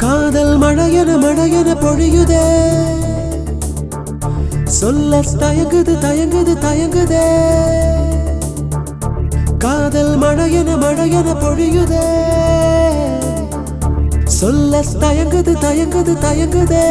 காதல் மழையென பொழியுதே சொல்ல தயங்குதே காதல் மழையென பொழியுதே சொல்ல தயங்குதே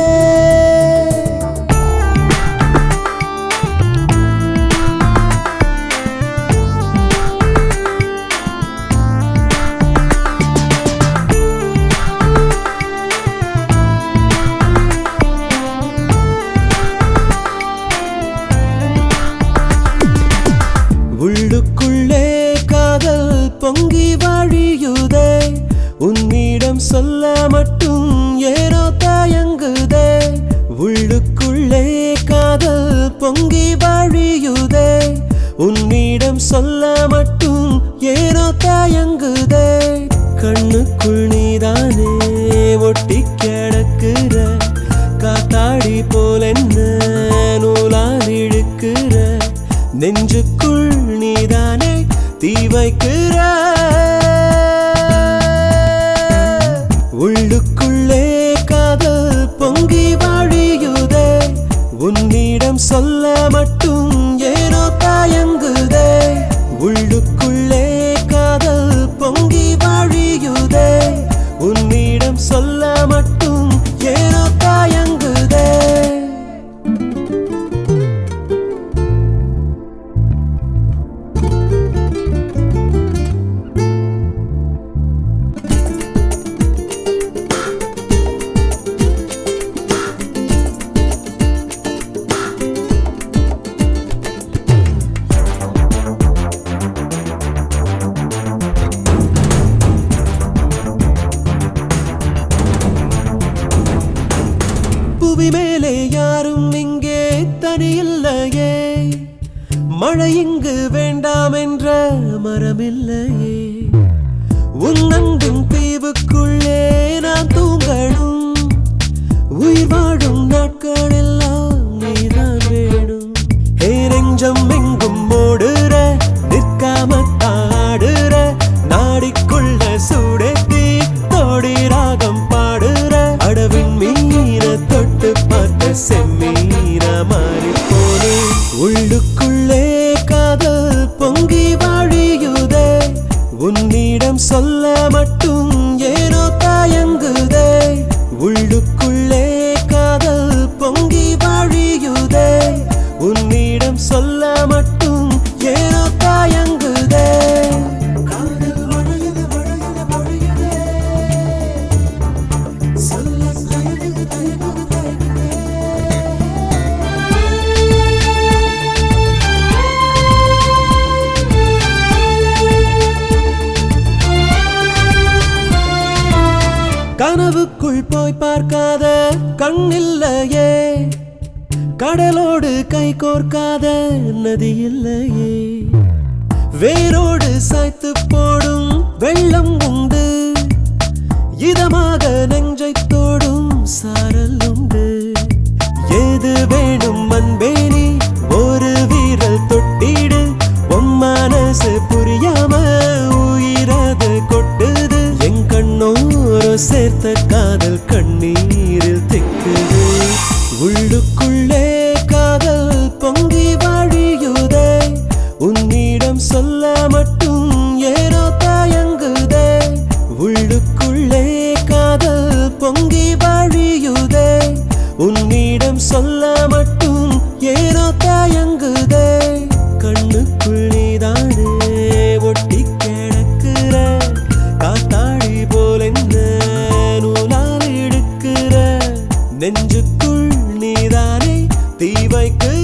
உள்ளுக்குள்ளே காதல் பொங்கி வழியுதே உன்னிடம் சொல்ல மட்டும் ஏனோ தயங்குதே உள்ளுக்குள்ளே காதல் பொங்கி வழியுதே உன்னிடம் சொல்ல மட்டும் ஏனோ தயங்குதே கண்ணுக்குள் நீதானே ஒட்டி கிடக்குற காத்தாடி போல என்ன நூலால் இழுக்கிற நெஞ்சுக்குள் நீதானே தீ வைக்கிற உள்ளுக்குள்ளே காதல் பொங்கி வழியுதே உன்னிடம் சொல்ல மட்டும் ஏனோ தயங்குதே உள்ளுக்குள்ளே காதல் பொங்கி வழியுதே உன்னிடம் சொல்ல மட்டும் ஏனோ தயங்குதே புவி மேலே யாரும் இங்கே தனியில்லையே மழை இங்கு வேண்டாம் என்ற மரமில்லையே உன்னங்கும் தீவுக்குள்ளே நான் தூங்கணும் உயிர் வாழும் நாட்கள் எல்லாம் நீதான் வேணும் நெஞ்சம் எங்கும் ஓடுற நிற்காம தாடுற நாடிக்குள்ள சூடேத்தி தோடி ராகம் பாடுற அடவின் மீன தொட்டு பார்த்த செம்மீன மாறி போனே உள்ளுக்குள்ளே காதல் பொங்கி வழியுதே உன்னிடம் சொல்ல மட்டும் ஏனோ தயங்குதே உள்ளுக்குள்ளே காதல் பொங்கி வழியுதே உன்னிடம் சொல்ல மட்டும் ஏனோ தயங்குதே காதல் மழையென பொழியுதே சொல்ல தயங்குதே கனவுக்குள் போய் பார்க்காத கண்ணில்லையே கடலோடு கை கோர்க்காத நதி இல்லையே வேரோடு சாய்த்து போடும் வெள்ளம் உண்டு இதமாக நெஞ்சை தோடும் சாரல் உண்டு ஏது வேணும் அன்பேனி ஒரு வீரல் தொட்டிடு உன் மனசு புரியாம உயிரது கொட்டுது என் கண்ணோர சேர்த்த காதல் கண்ணீரில் திக்குது உள்ளுக்குள்ளே காதல் பொங்கி வழியுதே உன்னிடம் சொல்ல மட்டும் ஏனோ தயங்குதே உள்ளுக்குள்ளே காதல் பொங்கி வழியுதே உன்னிடம் சொல்ல மட்டும் ஏனோ தயங்குதே கண்ணுக்குள் நீதானே ஒட்டி கிடக்குற காத்தாடி போல என்ன நூலால் இழுக்கிற நெஞ்சுக்குள் நீதானே தீ வைக்கிற